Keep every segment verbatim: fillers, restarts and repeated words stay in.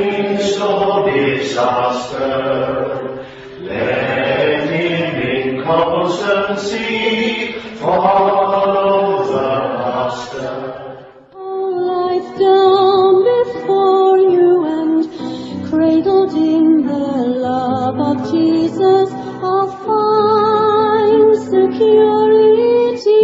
midst of disaster, let him in constancy follow the Master. Life down before you and cradled in the love of Jesus, I'll find security.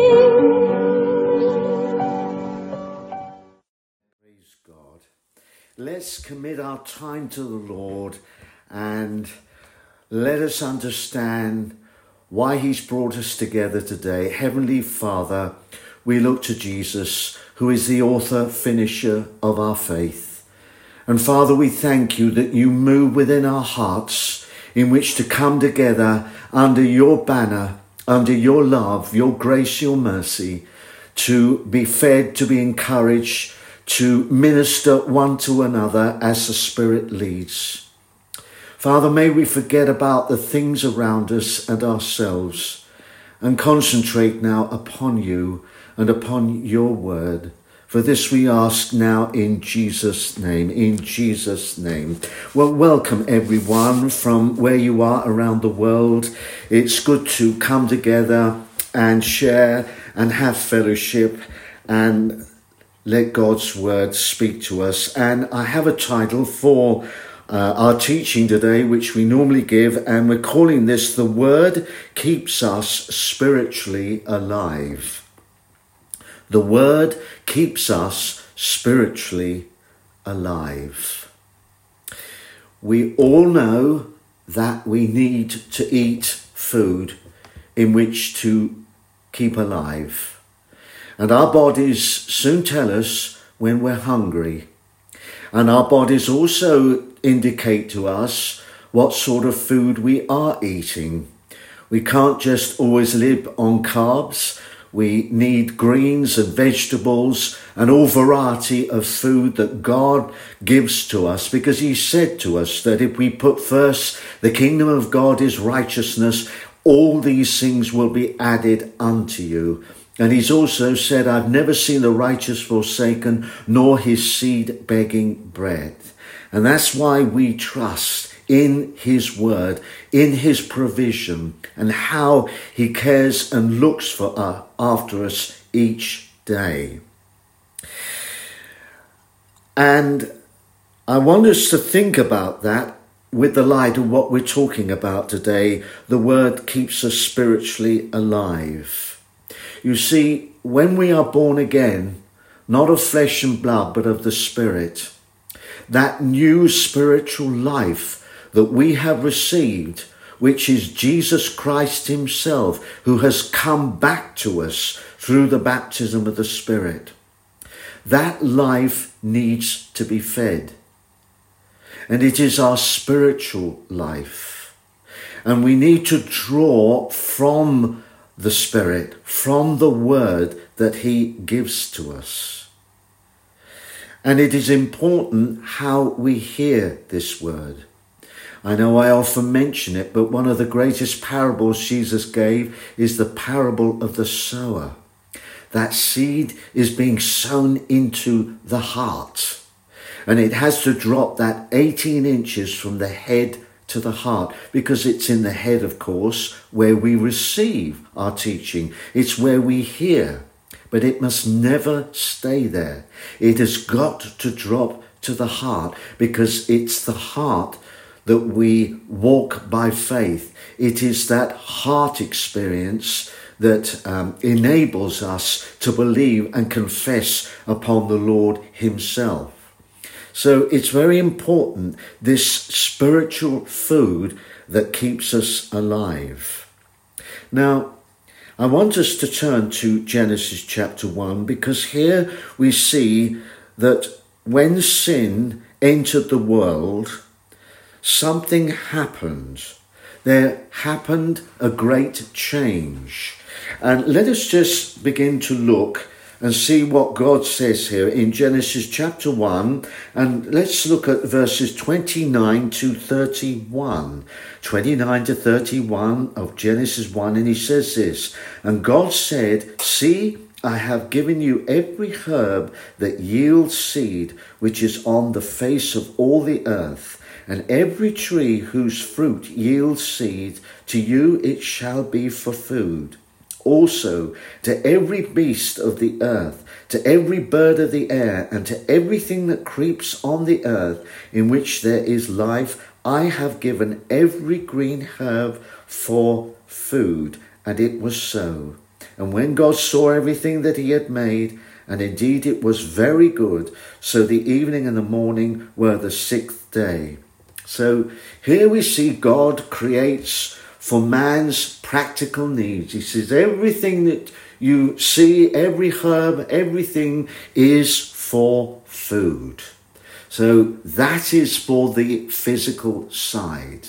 Praise God. Let's commit our time to the Lord and let us understand why he's brought us together today. Heavenly Father, we look to Jesus, who is the author, finisher of our faith. And Father, we thank you that you move within our hearts in which to come together under your banner, under your love, your grace, your mercy, to be fed, to be encouraged, to minister one to another as the Spirit leads. Father, may we forget about the things around us and ourselves and concentrate now upon you and upon your word. For this we ask now in Jesus' name, in Jesus' name. Well, welcome everyone from where you are around the world. It's good to come together and share and have fellowship and let God's word speak to us. And I have a title for uh, our teaching today, which we normally give, and we're calling this "The Word Keeps Us Spiritually Alive." The Word keeps us spiritually alive. We all know that we need to eat food in which to keep alive. And our bodies soon tell us when we're hungry. And our bodies also indicate to us what sort of food we are eating. We can't just always live on carbs. We need greens and vegetables and all variety of food that God gives to us, because he said to us that if we put first the kingdom of God, his righteousness, all these things will be added unto you. And he's also said, I've never seen the righteous forsaken, nor his seed begging bread. And that's why we trust in his word, in his provision, and how he cares and looks for us, after us each day. And I want us to think about that with the light of what we're talking about today. The word keeps us spiritually alive. You see, when we are born again, not of flesh and blood, but of the Spirit, that new spiritual life that we have received, which is Jesus Christ himself, who has come back to us through the baptism of the Spirit, that life needs to be fed. And it is our spiritual life. And we need to draw from the Spirit, from the word that he gives to us. And it is important how we hear this word. I know I often mention it, but one of the greatest parables Jesus gave is the parable of the sower. That seed is being sown into the heart, and it has to drop that eighteen inches from the head to the heart, because it's in the head, of course, where we receive our teaching. It's where we hear, but it must never stay there. It has got to drop to the heart, because it's the heart that we walk by faith. It is that heart experience that um, enables us to believe and confess upon the Lord himself. So it's very important, this spiritual food that keeps us alive. Now, I want us to turn to Genesis chapter one, because here we see that when sin entered the world, something happened. There happened a great change. And let us just begin to look and see what God says here in Genesis chapter one. And let's look at verses twenty-nine to thirty-one. twenty-nine to thirty-one of Genesis one. And he says this, and God said, see, I have given you every herb that yields seed, which is on the face of all the earth, and every tree whose fruit yields seed, to you it shall be for food. Also to every beast of the earth, to every bird of the air, and to everything that creeps on the earth, in which there is life, I have given every green herb for food. And it was so. And when God saw everything that he had made, and indeed it was very good, so the evening and the morning were the sixth day. So here we see God creates for man's practical needs. He says everything that you see, every herb, everything is for food. So that is for the physical side.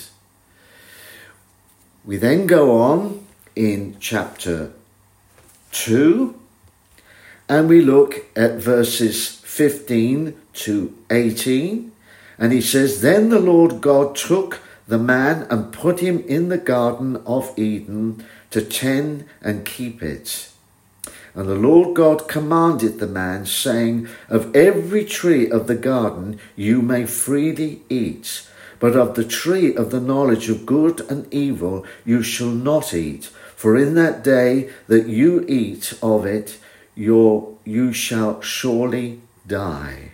We then go on in chapter two, and we look at verses fifteen to eighteen, and he says, Then the Lord God took the man and put him in the Garden of Eden to tend and keep it. And the Lord God commanded the man, saying, Of every tree of the garden you may freely eat, but of the tree of the knowledge of good and evil you shall not eat. For in that day that you eat of it, your, you shall surely die.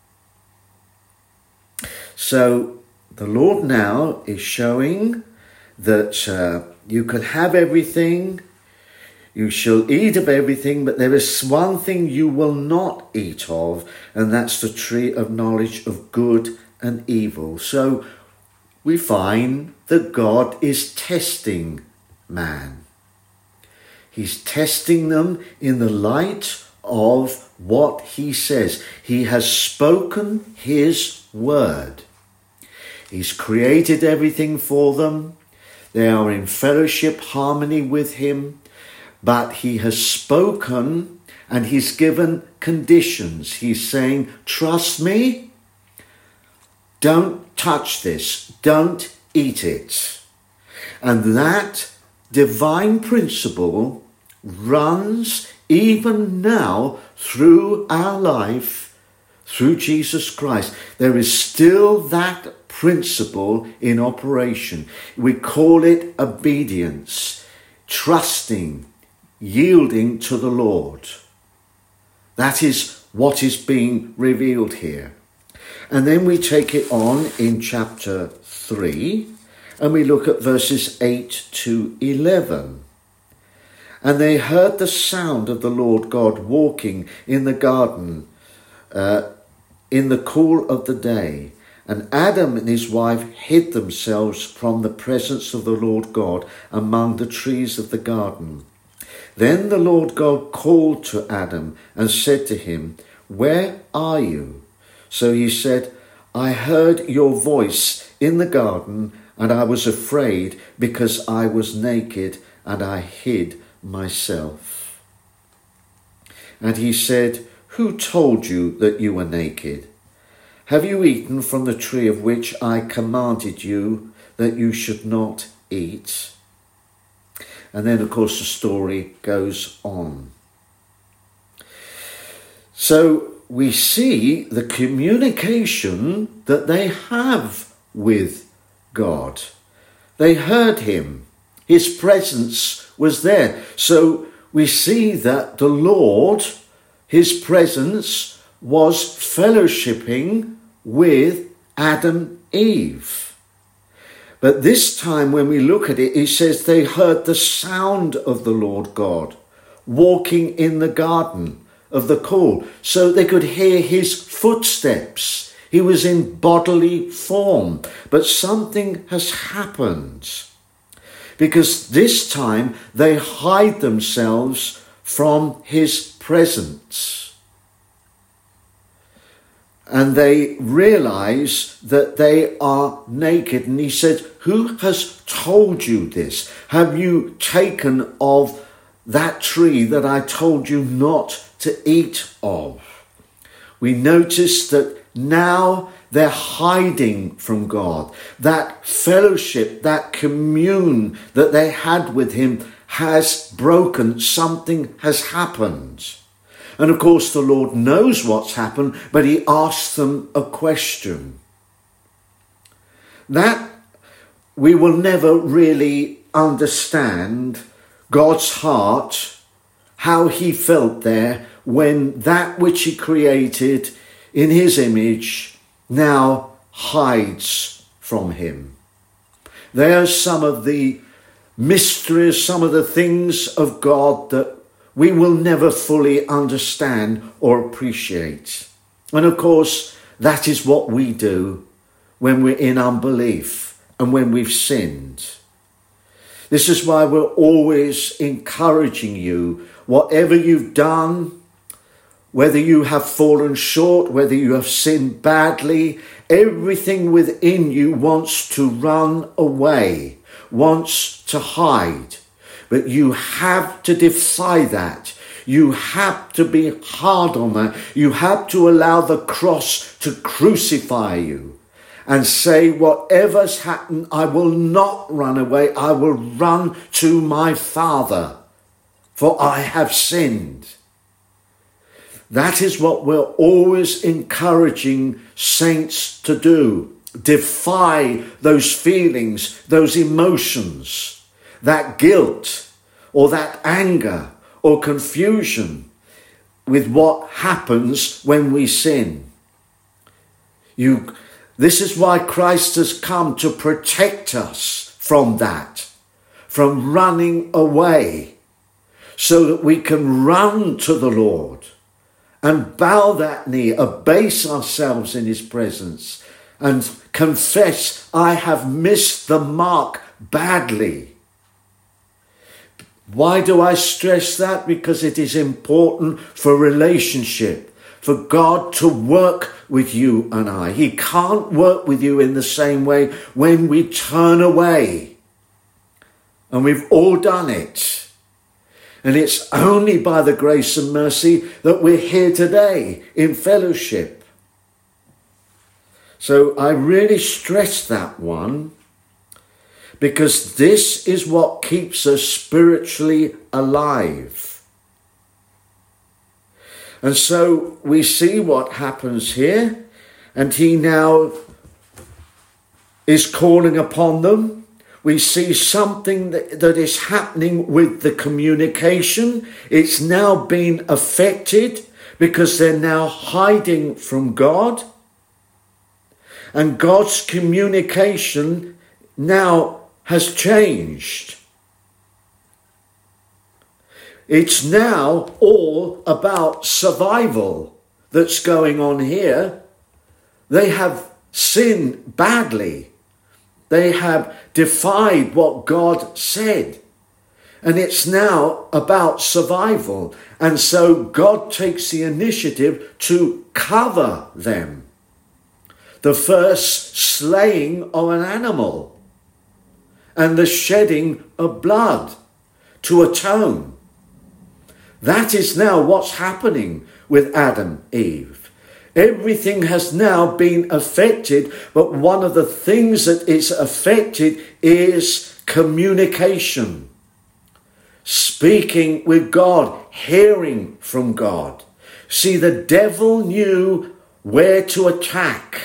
So the Lord now is showing that uh, you can have everything, you shall eat of everything, but there is one thing you will not eat of, and that's the tree of knowledge of good and evil. So we find that God is testing man. He's testing them in the light of what he says. He has spoken his word. He's created everything for them. They are in fellowship, harmony with him. But he has spoken and he's given conditions. He's saying, trust me. Don't touch this. Don't eat it. And that divine principle runs even now through our life, through Jesus Christ. There is still that principle in operation. We call it obedience, trusting, yielding to the Lord. That is what is being revealed here. And then we take it on in chapter three, and we look at verses eight to eleven. And they heard the sound of the Lord God walking in the garden uh, in the cool of the day. And Adam and his wife hid themselves from the presence of the Lord God among the trees of the garden. Then the Lord God called to Adam and said to him, Where are you? So he said, I heard your voice in the garden, and I was afraid because I was naked, and I hid myself. And he said, Who told you that you were naked? Have you eaten from the tree of which I commanded you that you should not eat? And then, of course, the story goes on. So we see the communication that they have with God. They heard him. His presence was there. So we see that the Lord, his presence, was fellowshipping with Adam, Eve. But this time when we look at it, it says they heard the sound of the Lord God walking in the garden of the cool. So they could hear his footsteps. He was in bodily form. But something has happened, because this time they hide themselves from his presence. And they realize that they are naked. And he said, Who has told you this? Have you taken of that tree that I told you not to eat of? We notice that now they're hiding from God. That fellowship, that commune that they had with him has broken, something has happened. And of course the Lord knows what's happened, but he asks them a question. That we will never really understand God's heart, how he felt there when that which he created in his image now hides from him. There's some of the mysteries, some of the things of God that we will never fully understand or appreciate. And of course, that is what we do when we're in unbelief and when we've sinned. This is why we're always encouraging you, whatever you've done, whether you have fallen short, whether you have sinned badly, everything within you wants to run away, wants to hide. But you have to defy that. You have to be hard on that. You have to allow the cross to crucify you and say, whatever's happened, I will not run away. I will run to my Father, for I have sinned. That is what we're always encouraging saints to do. Defy those feelings, those emotions, that guilt or that anger or confusion with what happens when we sin. You, this is why Christ has come to protect us from that, from running away, so that we can run to the Lord and bow that knee, abase ourselves in his presence and confess, I have missed the mark badly. Why do I stress that? Because it is important for relationship, for God to work with you and I. He can't work with you in the same way when we turn away. And we've all done it. And it's only by the grace and mercy that we're here today in fellowship. So I really stress that one, because this is what keeps us spiritually alive. And so we see what happens here, and he now is calling upon them. We see something that, that is happening with the communication. It's now been affected because they're now hiding from God. And God's communication now has changed. It's now all about survival that's going on here. They have sinned badly. They have defied what God said. And it's now about survival. And so God takes the initiative to cover them. The first slaying of an animal and the shedding of blood to atone. That is now what's happening with Adam, Eve. Everything has now been affected, but one of the things that is affected is communication. Speaking with God, hearing from God. See, the devil knew where to attack.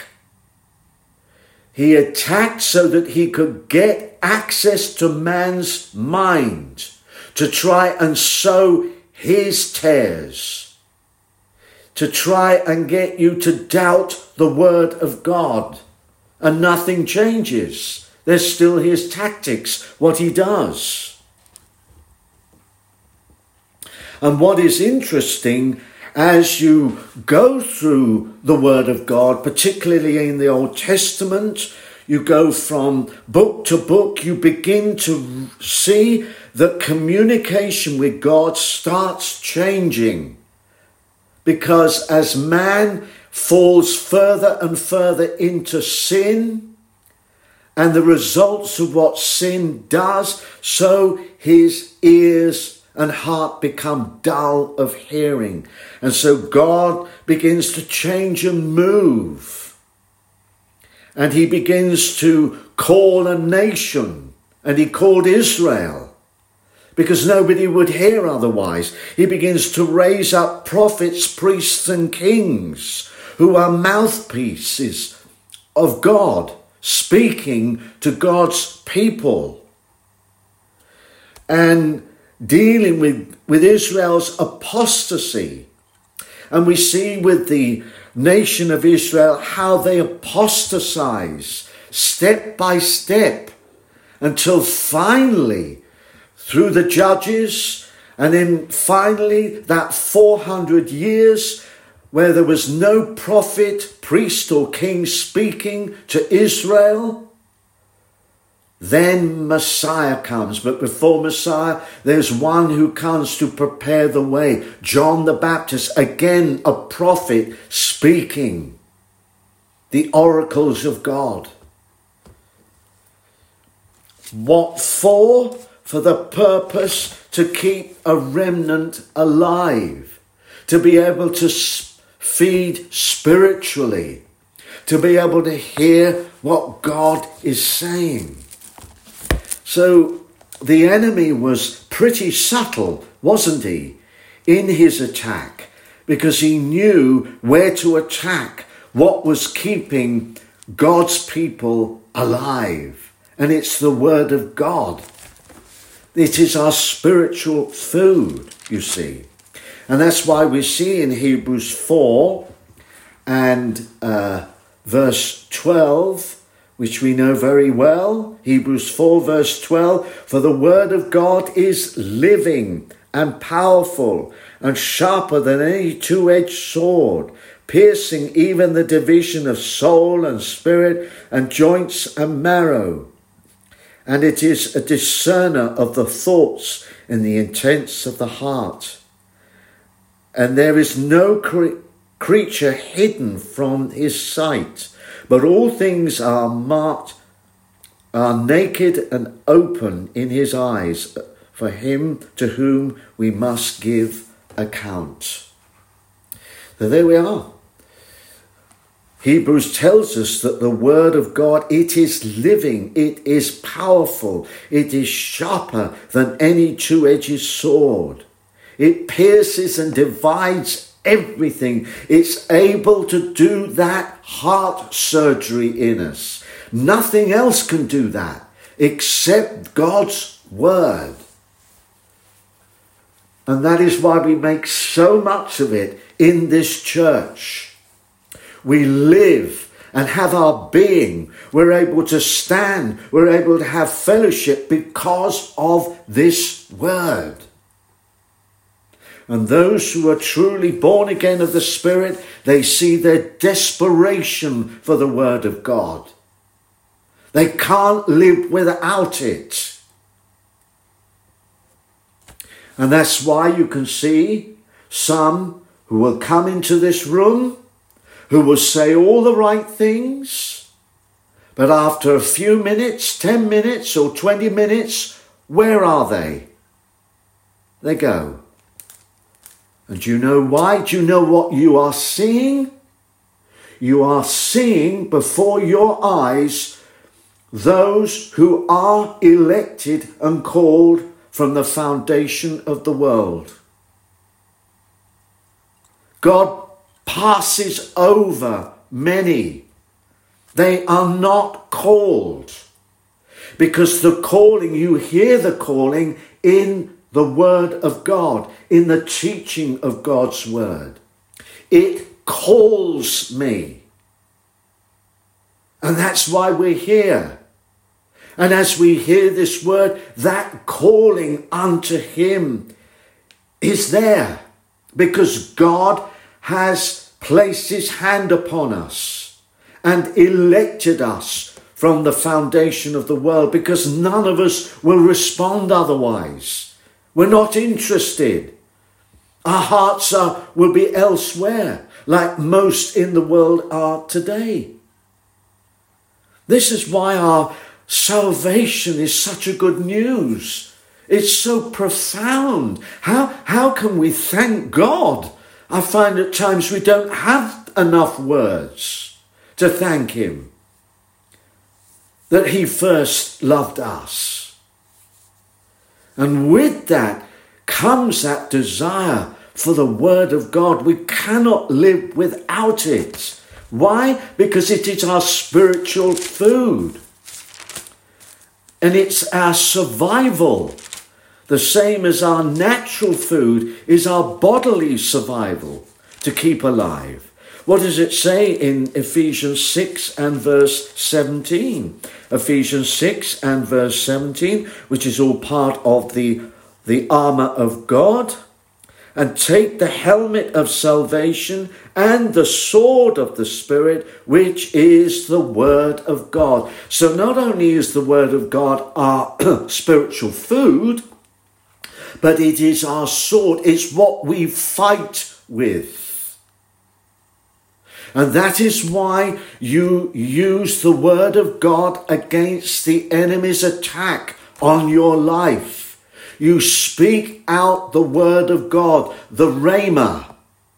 He attacked so that he could get access to man's mind, to try and sow his tares, to try and get you to doubt the word of God. And nothing changes. There's still his tactics, what he does. And what is interesting, as you go through the Word of God, particularly in the Old Testament, you go from book to book, you begin to see that communication with God starts changing. Because as man falls further and further into sin, and the results of what sin does, so his ears and heart become dull of hearing. And so God begins to change and move. And he begins to call a nation. And he called Israel. because nobody would hear otherwise. He begins to raise up prophets, priests and kings who are mouthpieces of God, speaking to God's people and dealing with, with Israel's apostasy. And we see with the nation of Israel how they apostatize step by step until finally, through the judges, and then finally that four hundred years where there was no prophet, priest or king speaking to Israel, then Messiah comes. But before Messiah, there's one who comes to prepare the way. John the Baptist, again a prophet speaking the oracles of God. What for? For the purpose to keep a remnant alive, to be able to feed spiritually, to be able to hear what God is saying. So the enemy was pretty subtle, wasn't he, in his attack, because he knew where to attack, what was keeping God's people alive. And it's the word of God. It is our spiritual food, you see. And that's why we see in Hebrews four and uh, verse twelve, which we know very well, Hebrews four verse twelve, for the word of God is living and powerful and sharper than any two-edged sword, piercing even the division of soul and spirit and joints and marrow. And it is a discerner of the thoughts and the intents of the heart. And there is no cre- creature hidden from his sight, but all things are marked, are naked and open in his eyes, for him to whom we must give account. So there we are. Hebrews tells us that the word of God, it is living, it is powerful, it is sharper than any two-edged sword. It pierces and divides everything. It's able to do that heart surgery in us. Nothing else can do that except God's word. And that is why we make so much of it in this church. We live and have our being. We're able to stand. We're able to have fellowship because of this word. And those who are truly born again of the Spirit, they see their desperation for the word of God. They can't live without it. And that's why you can see some who will come into this room, who will say all the right things, but after a few minutes, ten minutes or twenty minutes, where are they? They go. And do you know why? Do you know what you are seeing? You are seeing before your eyes those who are elected and called from the foundation of the world. God passes over many. They are not called, because the calling, you hear the calling in the word of God, in the teaching of God's word. It calls me. And that's why we're here. And as we hear this word, that calling unto him is there, because God has placed his hand upon us and elected us from the foundation of the world, because none of us will respond otherwise. We're not interested. Our hearts are will be elsewhere, like most in the world are today. This is why our salvation is such a good news. It's so profound. How, how can we thank God? I find at times we don't have enough words to thank him that he first loved us. And with that comes that desire for the Word of God. We cannot live without it. Why? Because it is our spiritual food. And it's our survival. The same as our natural food is our bodily survival to keep alive. What does it say in Ephesians six and verse seventeen? Ephesians six and verse seventeen, which is all part of the, the armour of God. And take the helmet of salvation and the sword of the Spirit, which is the Word of God. So not only is the Word of God our spiritual food, but it is our sword. It's what we fight with. And that is why you use the Word of God against the enemy's attack on your life. You speak out the Word of God, the Rhema.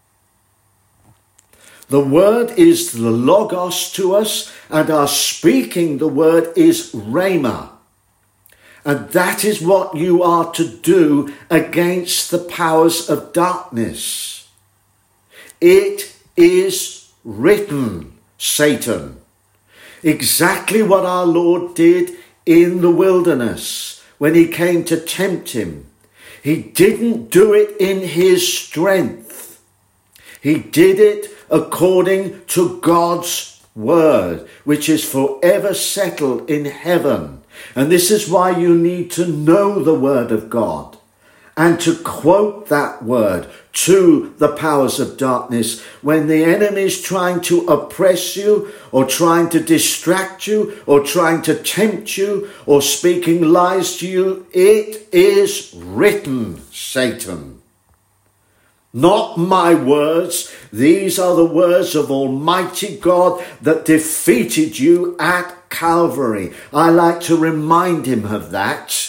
The Word is the Logos to us, and our speaking the Word is Rhema. And that is what you are to do against the powers of darkness. It is written, Satan. Exactly what our Lord did in the wilderness when he came to tempt him. He didn't do it in his strength. He did it according to God's word, which is forever settled in heaven. And this is why you need to know the word of God and to quote that word to the powers of darkness when the enemy is trying to oppress you or trying to distract you or trying to tempt you or speaking lies to you. It is written, Satan. Not my words. These are the words of Almighty God that defeated you at Calvary. I like to remind him of that.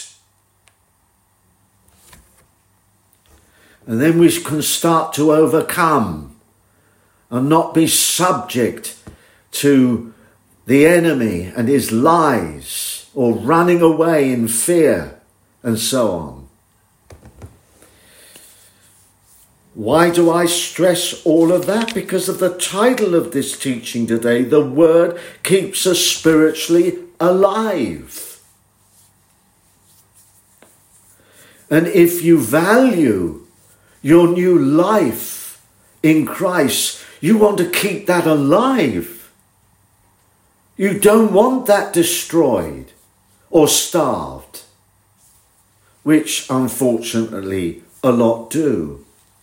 And then we can start to overcome and not be subject to the enemy and his lies or running away in fear and so on. Why do I stress all of that? Because of the title of this teaching today. The Word keeps us spiritually alive. And if you value your new life in Christ, you want to keep that alive. You don't want that destroyed or starved, which unfortunately a lot do.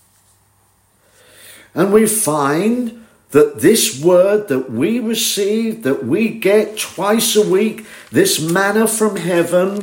And we find that this word that we receive, that we get twice a week, this manna from heaven,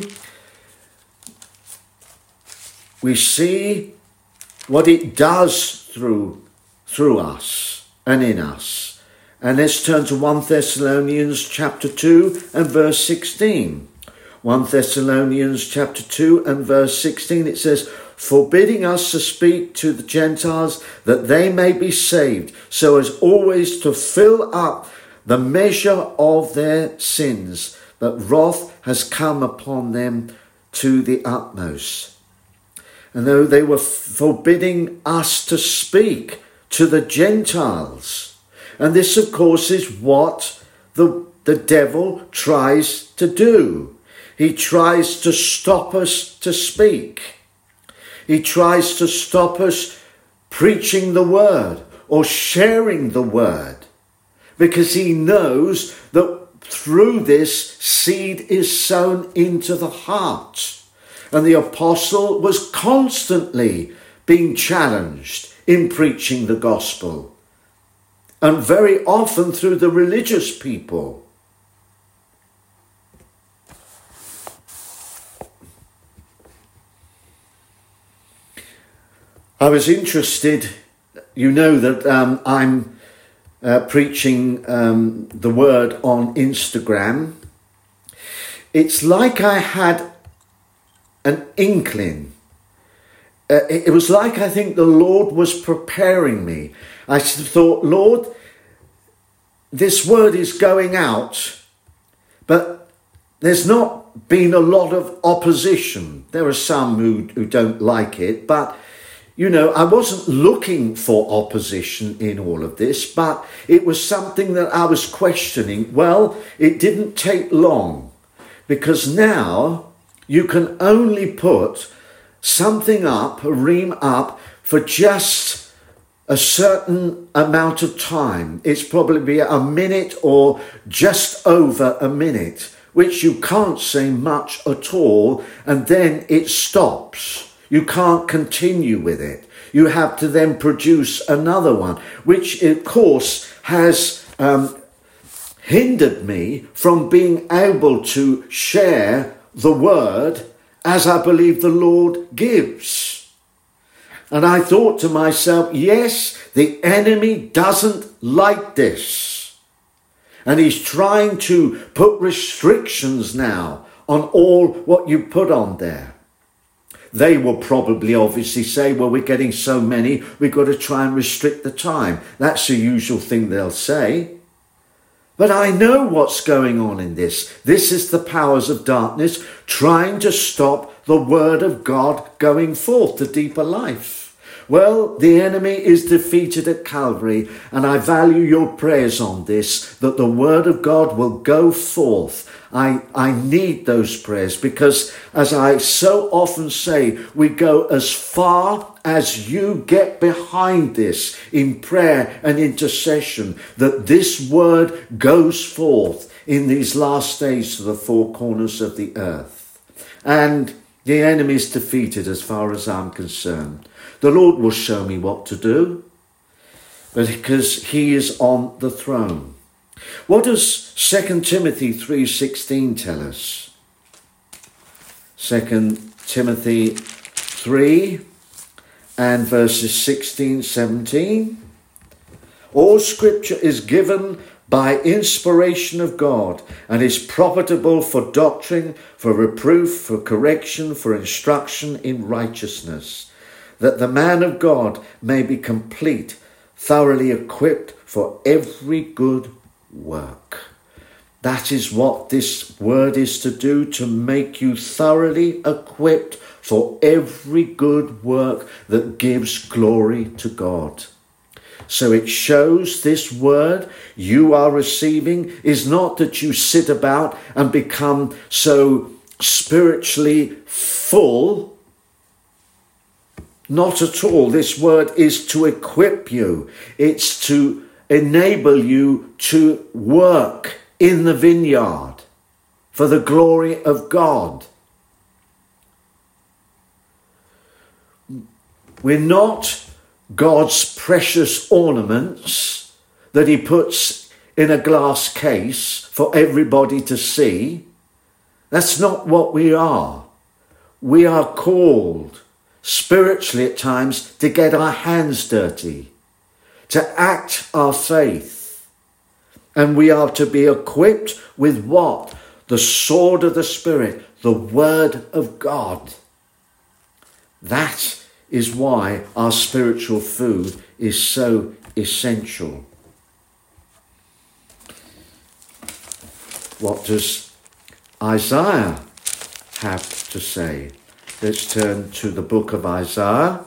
we see what it does through, through us and in us. And let's turn to First Thessalonians chapter two and verse sixteen. First Thessalonians chapter two and verse sixteen, it says, forbidding us to speak to the Gentiles that they may be saved, so as always to fill up the measure of their sins. But wrath has come upon them to the utmost. And though they were forbidding us to speak to the Gentiles. And this, of course, is what the, the devil tries to do. He tries to stop us to speak. He tries to stop us preaching the word or sharing the word, because he knows that through this seed is sown into the heart. And the apostle was constantly being challenged in preaching the gospel, and very often through the religious people. I was interested, you know that um, I'm uh, preaching um, the word on Instagram. It's like I had an inkling. Uh, it, it was like I think the Lord was preparing me. I thought, Lord, this word is going out, but there's not not been a lot of opposition. There are some who, who don't like it, but, you know, I wasn't looking for opposition in all of this, but it was something that I was questioning. Well, it didn't take long, because now you can only put something up, a ream up, for just a certain amount of time. It's probably a minute or just over a minute, which you can't say much at all, and then it stops. You can't continue with it. You have to then produce another one, which of course has um, hindered me from being able to share the word as I believe the Lord gives. And I thought to myself, yes, the enemy doesn't like this. And he's trying to put restrictions now on all what you put on there. They will probably obviously say, well, we're getting so many, we've got to try and restrict the time. That's the usual thing they'll say. But I know what's going on in this. This is the powers of darkness trying to stop the word of God going forth to deeper life. Well, the enemy is defeated at Calvary, and I value your prayers on this, that the word of God will go forth. I, I need those prayers, because as I so often say, we go as far as you get behind this in prayer and intercession, that this word goes forth in these last days to the four corners of the earth. And the enemy is defeated as far as I'm concerned. The Lord will show me what to do, but because he is on the throne. What does Second Timothy three sixteen tell us? Second Timothy three and verses sixteen, seventeen. All scripture is given by inspiration of God, and is profitable for doctrine, for reproof, for correction, for instruction in righteousness, that the man of God may be complete, thoroughly equipped for every good work. That is what this word is to do, to make you thoroughly equipped for every good work that gives glory to God. So it shows this word you are receiving is not that you sit about and become so spiritually full. Not at all. This word is to equip you. It's to enable you to work in the vineyard for the glory of God. We're not God's precious ornaments that he puts in a glass case for everybody to see. That's not what we are. We are called spiritually at times to get our hands dirty, to act our faith. And we are to be equipped with what? The sword of the Spirit, the word of God. That is why our spiritual food is so essential. What does Isaiah have to say? Let's turn to the book of Isaiah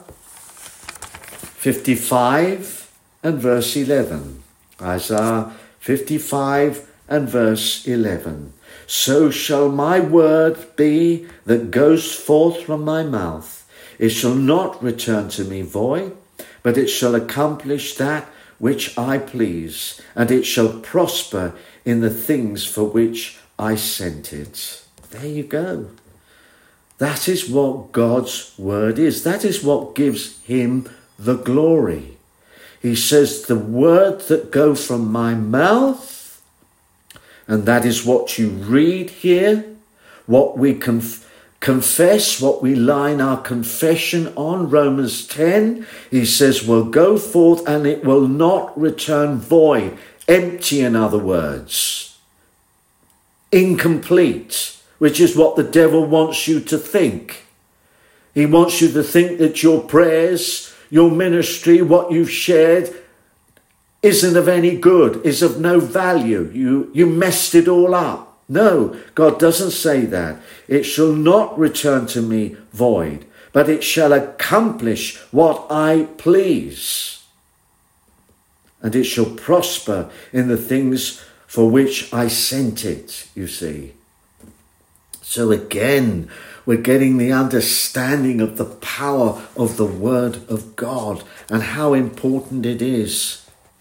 fifty-five and verse eleven. Isaiah fifty-five and verse eleven. So shall my word be that goes forth from my mouth. It shall not return to me void, but it shall accomplish that which I please, and it shall prosper in the things for which I sent it. There you go. That is what God's word is. That is what gives him the glory. He says, the word that go from my mouth, and that is what you read here, what we conf- confess, what we line our confession on, Romans ten, he says, will go forth and it will not return void, empty in other words, incomplete, which is what the devil wants you to think. He wants you to think that your prayers, your ministry, what you've shared isn't of any good, is of no value. You, you messed it all up. No, God doesn't say that. It shall not return to me void, but it shall accomplish what I please. And it shall prosper in the things for which I sent it, you see. So again, we're getting the understanding of the power of the Word of God and how important it is.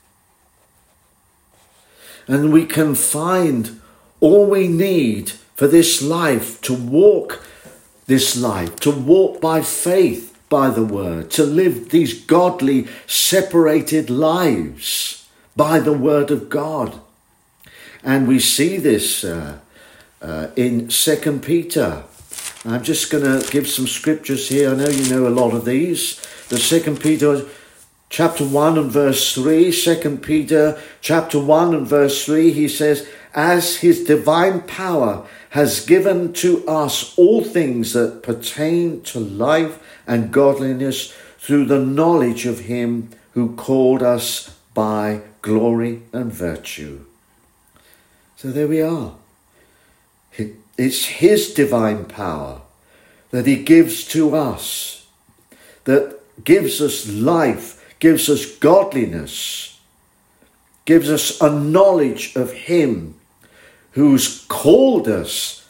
And we can find all we need for this life, to walk this life, to walk by faith by the Word, to live these godly, separated lives by the Word of God. And we see this uh, uh, in Second Peter. I'm just going to give some scriptures here. I know you know a lot of these. The Second Peter chapter one and verse three. Second Peter chapter one and verse three, he says, as his divine power has given to us all things that pertain to life and godliness through the knowledge of him who called us by glory and virtue. So there we are. It's his divine power that he gives to us, that gives us life, gives us godliness, gives us a knowledge of him who's called us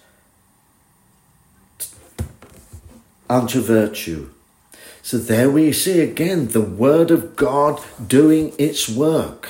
unto virtue. So there we see again the Word of God doing its work.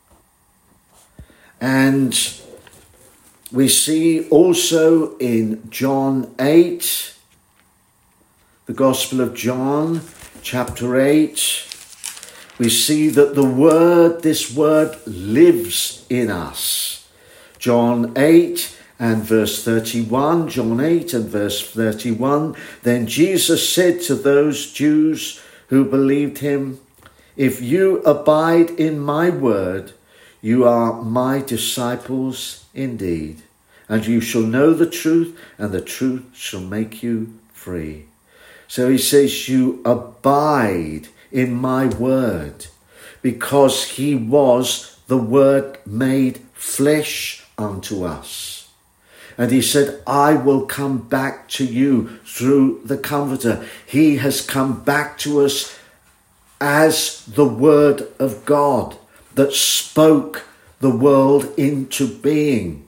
And we see also in John eight, the Gospel of John, chapter eight, we see that the Word, this Word lives in us. John eight and verse thirty-one, John eight and verse thirty-one, then Jesus said to those Jews who believed him, if you abide in my word, you are my disciples indeed, and you shall know the truth, and the truth shall make you free. So he says, you abide in my word, because he was the Word made flesh unto us. And he said, I will come back to you through the Comforter. He has come back to us as the Word of God that spoke the world into being.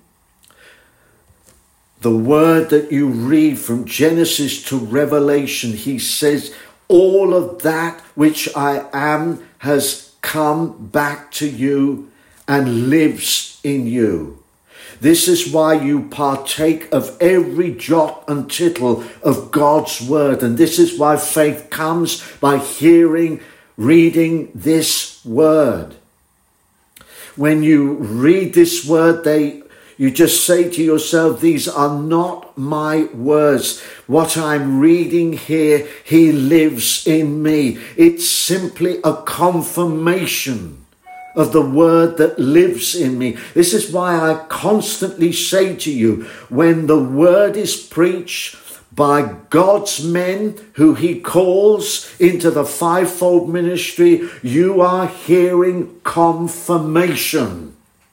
The word that you read from Genesis to Revelation, he says, all of that which I am has come back to you and lives in you. This is why you partake of every jot and tittle of God's word. And this is why faith comes by hearing, reading this word. When you read this word, they you just say to yourself, these are not my words. What I'm reading here, he lives in me. It's simply a confirmation of the word that lives in me. This is why I constantly say to you, when the word is preached by God's men who he calls into the fivefold ministry, you are hearing confirmation.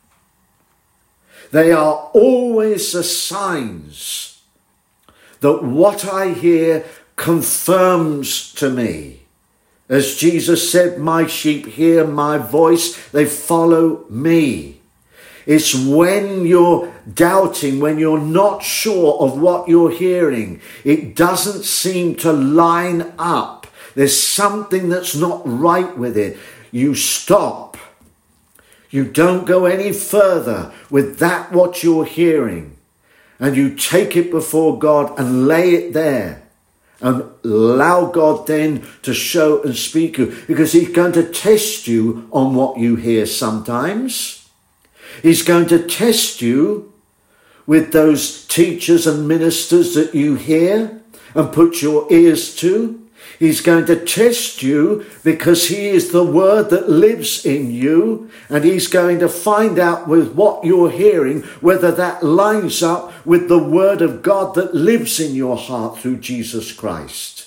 They are always the signs that what I hear confirms to me. As Jesus said, my sheep hear my voice, they follow me. It's when you're doubting, when you're not sure of what you're hearing, it doesn't seem to line up. There's something that's not right with it. You stop. You don't go any further with that what you're hearing. And you take it before God and lay it there. And allow God then to show and speak to you. Because he's going to test you on what you hear sometimes. He's going to test you with those teachers and ministers that you hear and put your ears to. He's going to test you because he is the word that lives in you, and he's going to find out with what you're hearing whether that lines up with the word of God that lives in your heart through Jesus Christ.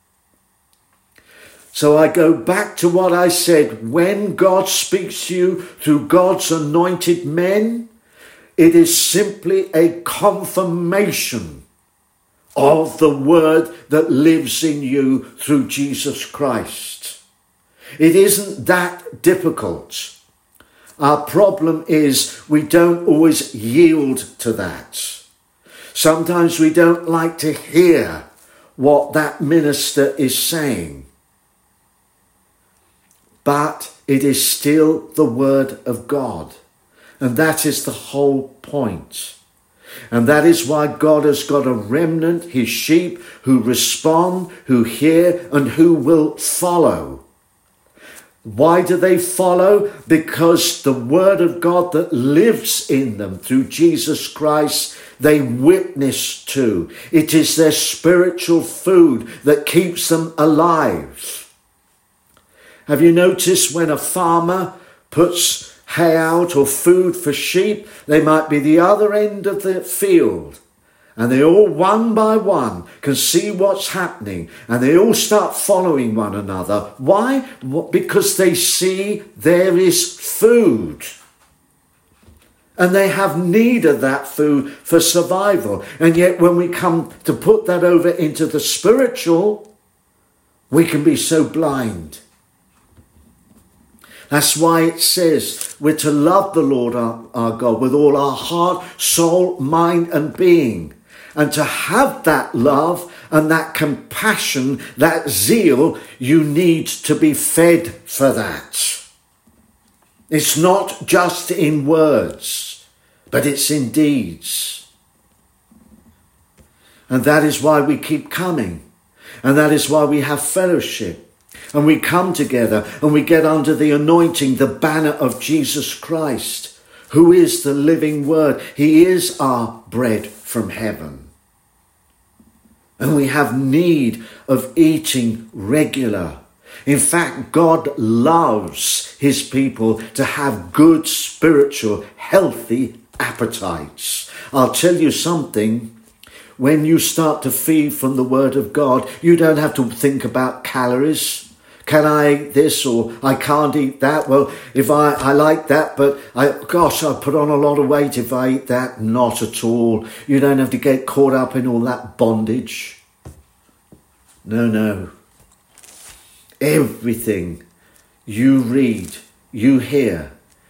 So I go back to what I said. When God speaks to you through God's anointed men, It is simply a confirmation of the word that lives in you through Jesus Christ. It isn't that difficult. Our problem is we don't always yield to that. Sometimes we don't like to hear what that minister is saying. But it is still the word of God. And that is the whole point. And that is why God has got a remnant, his sheep, who respond, who hear, and who will follow. Why do they follow? Because the word of God that lives in them through Jesus Christ, they witness to. It is their spiritual food that keeps them alive. Have you noticed when a farmer puts hay out or food for sheep, they might be the other end of the field, and they all one by one can see what's happening, and they all start following one another. Why? Because they see there is food, and they have need of that food for survival. And yet when we come to put that over into the spiritual, we can be so blind. That's why it says we're to love the Lord our, our God with all our heart, soul, mind and being. And to have that love and that compassion, that zeal, you need to be fed for that. It's not just in words, but it's in deeds. And that is why we keep coming. And that is why we have fellowship. And we come together and we get under the anointing, the banner of Jesus Christ, who is the living word. He is our bread from heaven. And we have need of eating regular. In fact, God loves his people to have good spiritual, healthy appetites. I'll tell you something. When you start to feed from the word of God, you don't have to think about calories. Can I eat this or I can't eat that? Well, if I, I like that, but I, gosh, I put on a lot of weight if I eat that. Not at all. You don't have to get caught up in all that bondage. No, no. Everything you read, you hear,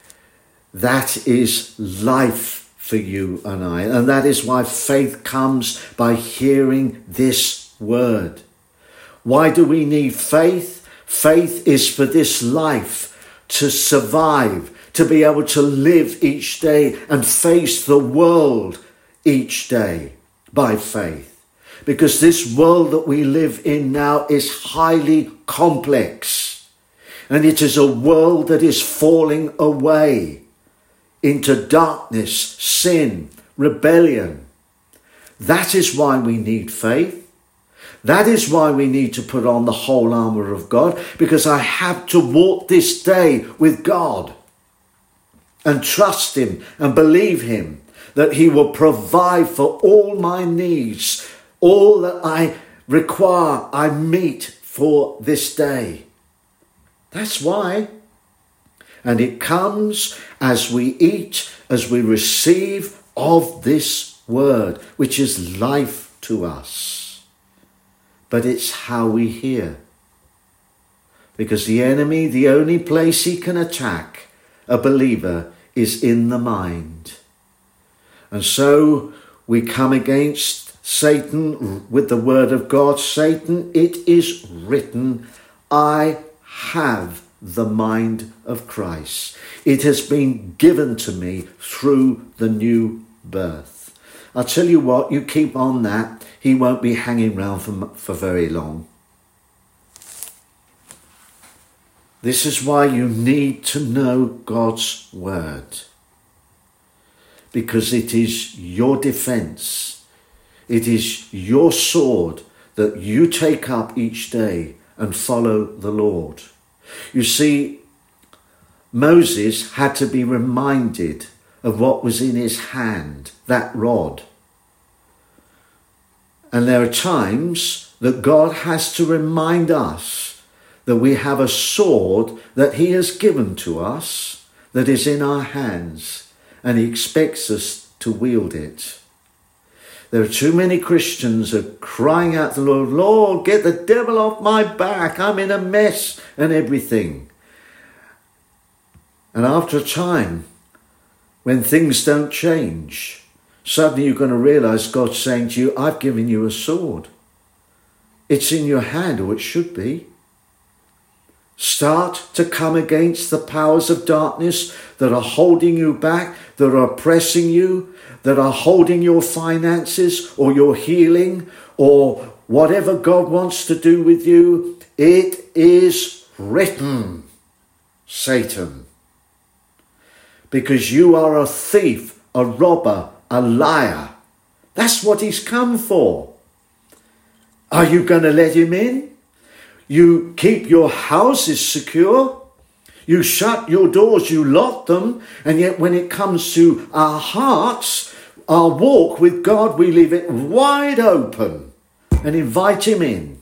that is life for you and I. And that is why faith comes by hearing this word. Why do we need faith? Faith is for this life to survive, to be able to live each day and face the world each day by faith. Because this world that we live in now is highly complex. And it is a world that is falling away into darkness, sin, rebellion. That is why we need faith. That is why we need to put on the whole armour of God, because I have to walk this day with God and trust him and believe him that he will provide for all my needs, all that I require, I meet for this day. That's why. And it comes as we eat, as we receive of this word, which is life to us. But it's how we hear. Because the enemy, the only place he can attack a believer is in the mind. And so we come against Satan with the word of God. Satan, it is written, I have the mind of Christ. It has been given to me through the new birth. I'll tell you what, you keep on that. He won't be hanging around for, for very long. This is why you need to know God's word. Because it is your defense. It is your sword that you take up each day and follow the Lord. You see, Moses had to be reminded of what was in his hand, that rod. And there are times that God has to remind us that we have a sword that he has given to us that is in our hands. and he expects us to wield it. There are too many Christians who are crying out to the Lord, Lord, get the devil off my back. I'm in a mess and everything. And after a time, when things don't change, suddenly you're going to realize God's saying to you, I've given you a sword. It's in your hand, or it should be. Start to come against the powers of darkness that are holding you back, that are oppressing you, that are holding your finances or your healing or whatever God wants to do with you. It is written, Satan, because you are a thief, a robber, a liar. That's what he's come for. Are you going to let him in? You keep your houses secure. You shut your doors, you lock them. And yet when it comes to our hearts, our walk with God, we leave it wide open and invite him in.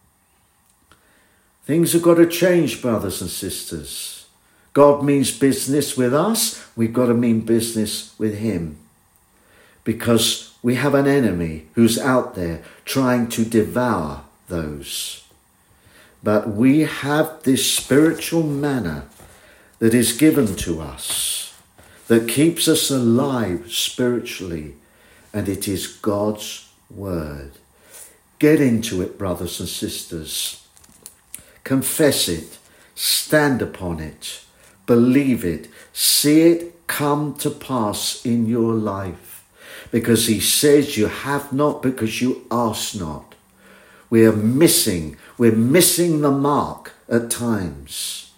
Things have got to change, brothers and sisters. God means business with us. We've got to mean business with him. Because we have an enemy who's out there trying to devour those. But we have this spiritual manna that is given to us that keeps us alive spiritually, and it is God's word. Get into it, brothers and sisters. Confess it, stand upon it, believe it, see it come to pass in your life, because he says you have not because you ask not. We are missing, we're missing the mark at times.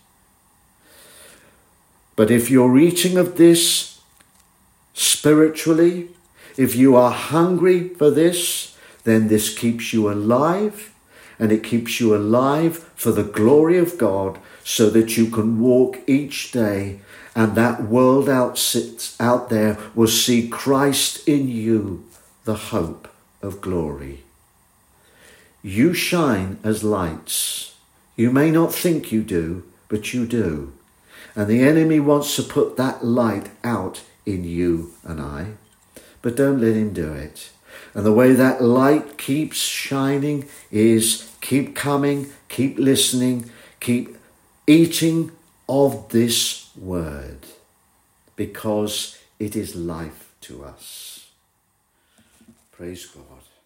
But if you're eating of this spiritually, if you are hungry for this, then this keeps you alive, and it keeps you alive for the glory of God, so that you can walk each day, and that world out, sits out there will see Christ in you, the hope of glory. You shine as lights. You may not think you do, but you do. And the enemy wants to put that light out in you and I. But don't let him do it. And the way that light keeps shining is keep coming, keep listening, keep eating of this word, because it is life to us. Praise God.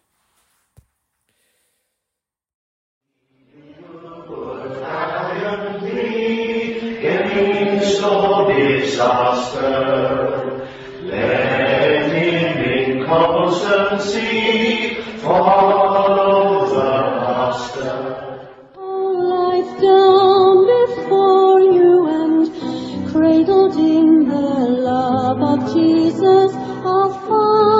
Of disaster, let him in constancy follow the master. All life down before you and cradled in the love of Jesus our Father.